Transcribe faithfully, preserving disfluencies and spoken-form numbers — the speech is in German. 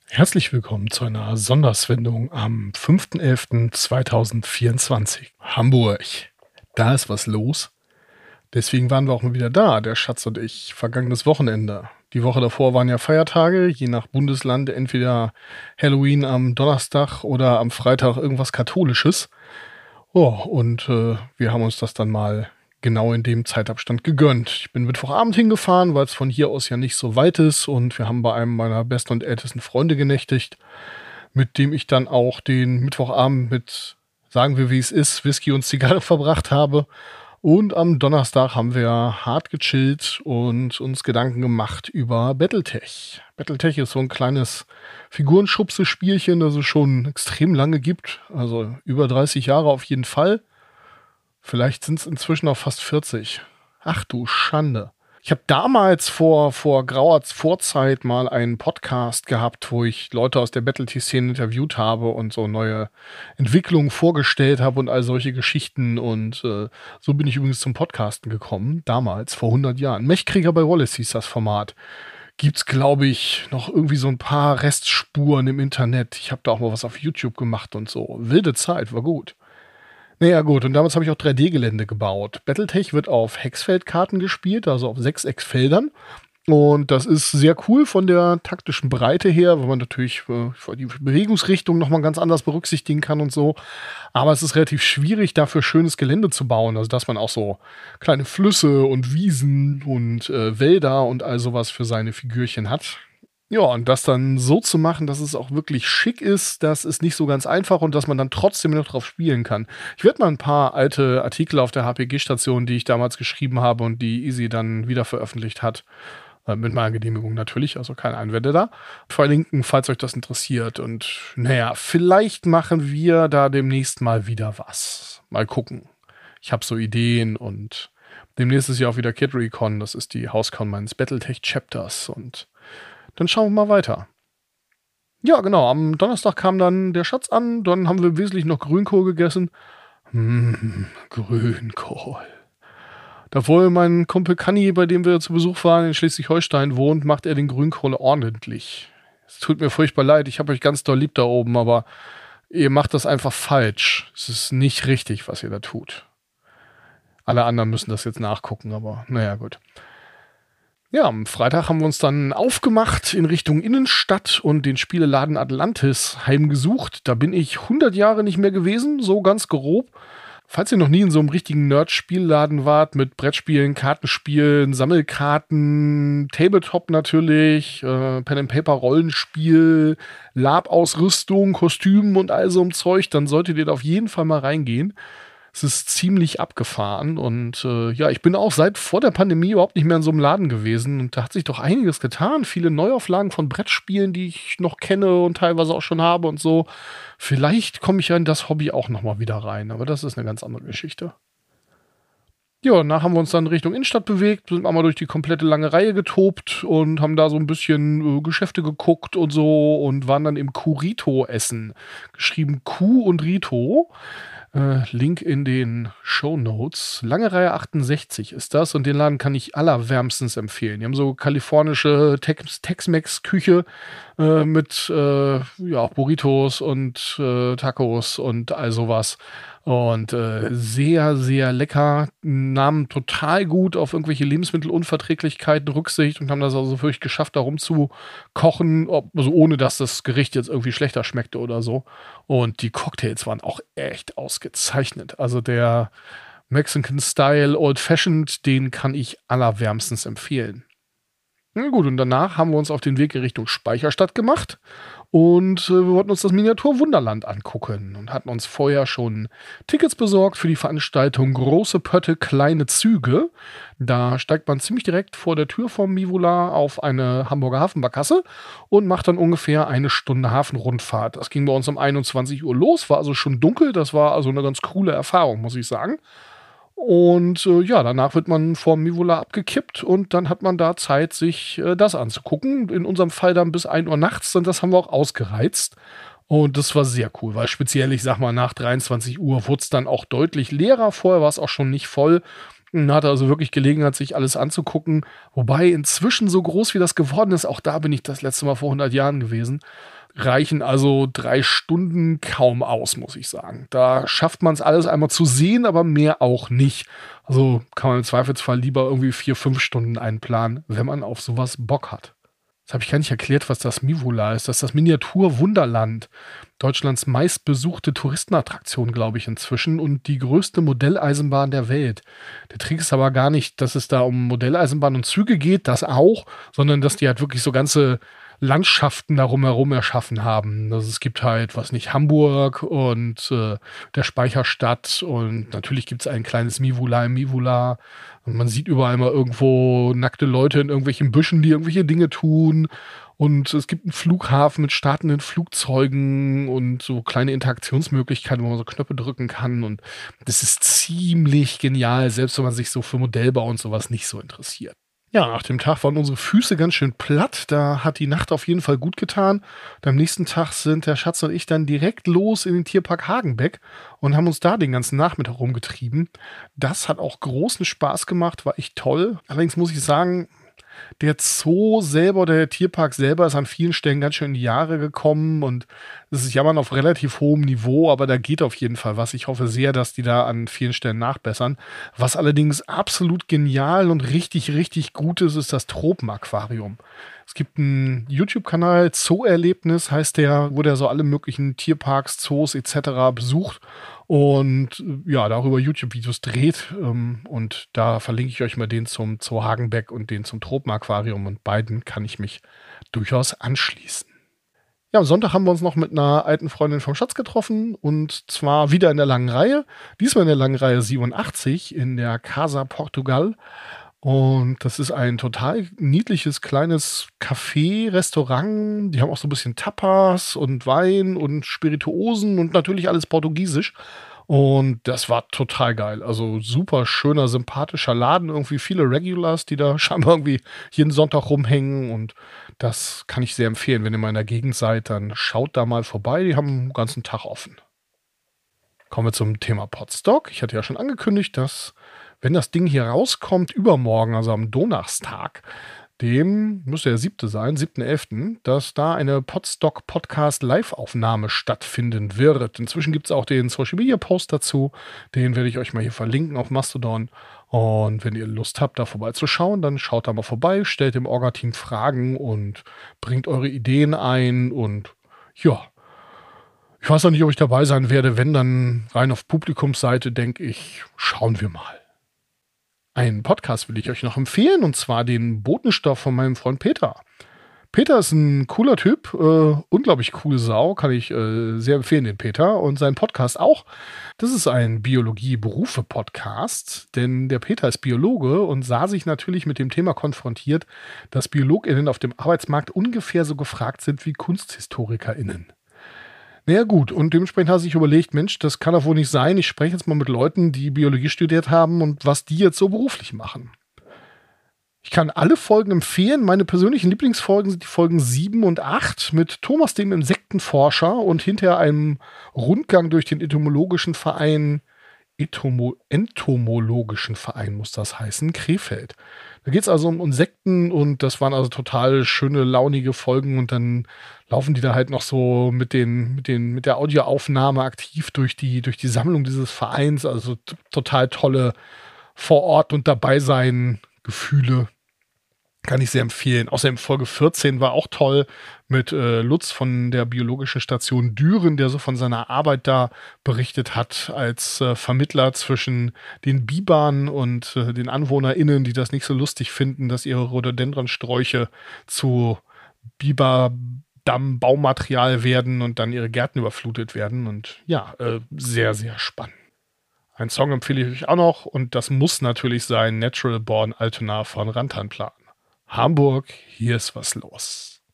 Herzlich willkommen zu einer Sondersendung am fünften elften zweitausendvierundzwanzig. Hamburg. Da ist was los. Deswegen waren wir auch mal wieder da, der Schatz und ich, vergangenes Wochenende. Die Woche davor waren ja Feiertage, je nach Bundesland entweder Halloween am Donnerstag oder am Freitag irgendwas Katholisches. Oh, und äh, wir haben uns das dann mal genau in dem Zeitabstand gegönnt. Ich bin Mittwochabend hingefahren, weil es von hier aus ja nicht so weit ist, und wir haben bei einem meiner besten und ältesten Freunde genächtigt, mit dem ich dann auch den Mittwochabend mit, sagen wir wie es ist, Whisky und Zigarre verbracht habe. Und am Donnerstag haben wir hart gechillt und uns Gedanken gemacht über Battletech. Battletech ist so ein kleines Figurenschubse-Spielchen, das es schon extrem lange gibt. Also über dreißig Jahre auf jeden Fall. Vielleicht sind es inzwischen auch fast vierzig. Ach du Schande. Ich habe damals vor, vor grauer Vorzeit mal einen Podcast gehabt, wo ich Leute aus der Battletech-Szene interviewt habe und so neue Entwicklungen vorgestellt habe und all solche Geschichten. Und äh, so bin ich übrigens zum Podcasten gekommen, damals, vor hundert Jahren. Mechkrieger bei Wallace hieß das Format. Gibt's, glaube ich, noch irgendwie so ein paar Restspuren im Internet. Ich habe da auch mal was auf YouTube gemacht und so. Wilde Zeit, war gut. Naja, gut, und damals habe ich auch drei D-Gelände gebaut. Battletech wird auf Hexfeldkarten gespielt, also auf Sechsecksfeldern. Und das ist sehr cool von der taktischen Breite her, weil man natürlich äh, die Bewegungsrichtung nochmal ganz anders berücksichtigen kann und so. Aber es ist relativ schwierig, dafür schönes Gelände zu bauen. Also, dass man auch so kleine Flüsse und Wiesen und äh, Wälder und all sowas für seine Figürchen hat. Ja, und das dann so zu machen, dass es auch wirklich schick ist, das ist nicht so ganz einfach, und dass man dann trotzdem noch drauf spielen kann. Ich werde mal ein paar alte Artikel auf der H P G-Station, die ich damals geschrieben habe und die Easy dann wieder veröffentlicht hat, äh, mit meiner Genehmigung natürlich, also keine Einwände da, verlinken, falls euch das interessiert. Und naja, vielleicht machen wir da demnächst mal wieder was. Mal gucken. Ich habe so Ideen, und demnächst ist ja auch wieder Kid Recon, das ist die Hauscon meines Battletech-Chapters, und dann schauen wir mal weiter. Ja, genau. Am Donnerstag kam dann der Schatz an. Dann haben wir wesentlich noch Grünkohl gegessen. Mmh, Grünkohl. Davor mein Kumpel Kanni, bei dem wir zu Besuch waren, in Schleswig-Holstein wohnt, macht er den Grünkohl ordentlich. Es tut mir furchtbar leid. Ich habe euch ganz doll lieb da oben, aber ihr macht das einfach falsch. Es ist nicht richtig, was ihr da tut. Alle anderen müssen das jetzt nachgucken, aber naja, gut. Ja, am Freitag haben wir uns dann aufgemacht in Richtung Innenstadt und den Spieleladen Atlantis heimgesucht. Da bin ich hundert Jahre nicht mehr gewesen, so ganz grob. Falls ihr noch nie in so einem richtigen Nerd-Spielladen wart, mit Brettspielen, Kartenspielen, Sammelkarten, Tabletop natürlich, äh, Pen-and-Paper-Rollenspiel, Lab-Ausrüstung, Kostümen und all so ein Zeug, dann solltet ihr da auf jeden Fall mal reingehen. Es ist ziemlich abgefahren, und äh, ja, ich bin auch seit vor der Pandemie überhaupt nicht mehr in so einem Laden gewesen, und da hat sich doch einiges getan. Viele Neuauflagen von Brettspielen, die ich noch kenne und teilweise auch schon habe und so. Vielleicht komme ich ja in das Hobby auch nochmal wieder rein, aber das ist eine ganz andere Geschichte. Ja, danach haben wir uns dann Richtung Innenstadt bewegt, sind einmal durch die komplette lange Reihe getobt und haben da so ein bisschen äh, Geschäfte geguckt und so und waren dann im Kurito essen. Geschrieben Q und Rito. Äh, Link in den Shownotes. Lange Reihe achtundsechzig ist das, und den Laden kann ich allerwärmstens empfehlen. Die haben so kalifornische Tex- Tex-Mex-Küche äh, mit äh, ja, Burritos und äh, Tacos und all sowas. Und äh, sehr, sehr lecker. Nahmen total gut auf irgendwelche Lebensmittelunverträglichkeiten Rücksicht und haben das also wirklich geschafft, da rumzukochen, ob- also ohne dass das Gericht jetzt irgendwie schlechter schmeckte oder so. Und die Cocktails waren auch echt ausgezeichnet. Also der Mexican Style Old Fashioned, den kann ich allerwärmstens empfehlen. Na gut, und danach haben wir uns auf den Weg in Richtung Speicherstadt gemacht. Und äh, wir wollten uns das Miniatur Wunderland angucken und hatten uns vorher schon Tickets besorgt für die Veranstaltung Große Pötte, kleine Züge. Da steigt man ziemlich direkt vor der Tür vom Mivula auf eine Hamburger Hafenbarkasse und macht dann ungefähr eine Stunde Hafenrundfahrt. Das ging bei uns um einundzwanzig Uhr los, war also schon dunkel. Das war also eine ganz coole Erfahrung, muss ich sagen. Und äh, ja, danach wird man vom Mivula abgekippt, und dann hat man da Zeit, sich äh, das anzugucken. In unserem Fall dann bis ein Uhr nachts, und das haben wir auch ausgereizt. Und das war sehr cool, weil speziell, ich sag mal, nach dreiundzwanzig Uhr wurde es dann auch deutlich leerer. Vorher war es auch schon nicht voll. Man hatte also wirklich Gelegenheit, sich alles anzugucken. Wobei inzwischen so groß wie das geworden ist, auch da bin ich das letzte Mal vor hundert Jahren gewesen, reichen also drei Stunden kaum aus, muss ich sagen. Da schafft man es alles einmal zu sehen, aber mehr auch nicht. Also kann man im Zweifelsfall lieber irgendwie vier, fünf Stunden einplanen, wenn man auf sowas Bock hat. Jetzt habe ich gar nicht erklärt, was das Mivula ist. Das ist das Miniatur-Wunderland. Deutschlands meistbesuchte Touristenattraktion, glaube ich, inzwischen und die größte Modelleisenbahn der Welt. Der Trick ist aber gar nicht, dass es da um Modelleisenbahn und Züge geht, das auch, sondern dass die halt wirklich so ganze Landschaften darum herum erschaffen haben. Also es gibt halt, was nicht, Hamburg und äh, der Speicherstadt und natürlich gibt es ein kleines Mivula im Mivula. Und man sieht überall mal irgendwo nackte Leute in irgendwelchen Büschen, die irgendwelche Dinge tun. Und es gibt einen Flughafen mit startenden Flugzeugen und so kleine Interaktionsmöglichkeiten, wo man so Knöpfe drücken kann. Und das ist ziemlich genial, selbst wenn man sich so für Modellbau und sowas nicht so interessiert. Ja, nach dem Tag waren unsere Füße ganz schön platt. Da hat die Nacht auf jeden Fall gut getan. Und am nächsten Tag sind der Schatz und ich dann direkt los in den Tierpark Hagenbeck und haben uns da den ganzen Nachmittag rumgetrieben. Das hat auch großen Spaß gemacht, war echt toll. Allerdings muss ich sagen, der Zoo selber, der Tierpark selber ist an vielen Stellen ganz schön in die Jahre gekommen und es ist Jammern auf relativ hohem Niveau, aber da geht auf jeden Fall was. Ich hoffe sehr, dass die da an vielen Stellen nachbessern. Was allerdings absolut genial und richtig, richtig gut ist, ist das Tropenaquarium. Es gibt einen YouTube-Kanal, Zoo-Erlebnis heißt der, wo der so alle möglichen Tierparks, Zoos et cetera besucht und ja, darüber YouTube-Videos dreht. Und da verlinke ich euch mal den zum Zoo Hagenbeck und den zum Tropenaquarium und beiden kann ich mich durchaus anschließen. Ja, am Sonntag haben wir uns noch mit einer alten Freundin vom Schatz getroffen und zwar wieder in der langen Reihe. Diesmal in der langen Reihe siebenundachtzig in der Casa Portugal. Und das ist ein total niedliches kleines Café, Restaurant. Die haben auch so ein bisschen Tapas und Wein und Spirituosen und natürlich alles portugiesisch. Und das war total geil. Also super schöner, sympathischer Laden. Irgendwie viele Regulars, die da scheinbar irgendwie jeden Sonntag rumhängen. Und das kann ich sehr empfehlen. Wenn ihr mal in der Gegend seid, dann schaut da mal vorbei. Die haben den ganzen Tag offen. Kommen wir zum Thema Podstock. Ich hatte ja schon angekündigt, dass, wenn das Ding hier rauskommt, übermorgen, also am Donnerstag, dem müsste der siebte sein, siebten elften, dass da eine Podstock Podcast Live-Aufnahme stattfinden wird. Inzwischen gibt es auch den Social Media Post dazu. Den werde ich euch mal hier verlinken auf Mastodon. Und wenn ihr Lust habt, da vorbeizuschauen, dann schaut da mal vorbei, stellt dem Orga-Team Fragen und bringt eure Ideen ein. Und ja, ich weiß noch nicht, ob ich dabei sein werde. Wenn, dann rein auf Publikumsseite, denke ich, schauen wir mal. Einen Podcast will ich euch noch empfehlen, und zwar den Botenstoff von meinem Freund Peter. Peter ist ein cooler Typ, äh, unglaublich coole Sau, kann ich äh, sehr empfehlen, den Peter. Und seinen Podcast auch. Das ist ein Biologie-Berufe-Podcast, denn der Peter ist Biologe und sah sich natürlich mit dem Thema konfrontiert, dass BiologInnen auf dem Arbeitsmarkt ungefähr so gefragt sind wie KunsthistorikerInnen. Naja gut, und dementsprechend hat er sich überlegt, Mensch, das kann doch wohl nicht sein. Ich spreche jetzt mal mit Leuten, die Biologie studiert haben und was die jetzt so beruflich machen. Ich kann alle Folgen empfehlen. Meine persönlichen Lieblingsfolgen sind die Folgen sieben und acht mit Thomas, dem Insektenforscher, und hinterher einem Rundgang durch den entomologischen Verein, Entomo, entomologischen Verein muss das heißen, Krefeld. Da geht es also um Insekten und das waren also total schöne, launige Folgen und dann laufen die da halt noch so mit den, mit den, mit der Audioaufnahme aktiv durch die, durch die Sammlung dieses Vereins. Also t- total tolle vor Ort und dabei sein Gefühle. Kann ich sehr empfehlen. Außerdem Folge vierzehn war auch toll mit äh, Lutz von der biologischen Station Düren, der so von seiner Arbeit da berichtet hat als äh, Vermittler zwischen den Bibern und äh, den AnwohnerInnen, die das nicht so lustig finden, dass ihre Rhododendronsträuche zu Biberdamm-Baumaterial werden und dann ihre Gärten überflutet werden. Und ja, äh, sehr, sehr spannend. Ein Song empfehle ich euch auch noch und das muss natürlich sein Natural Born Altona von Rantanplan. Hamburg, hier ist was los.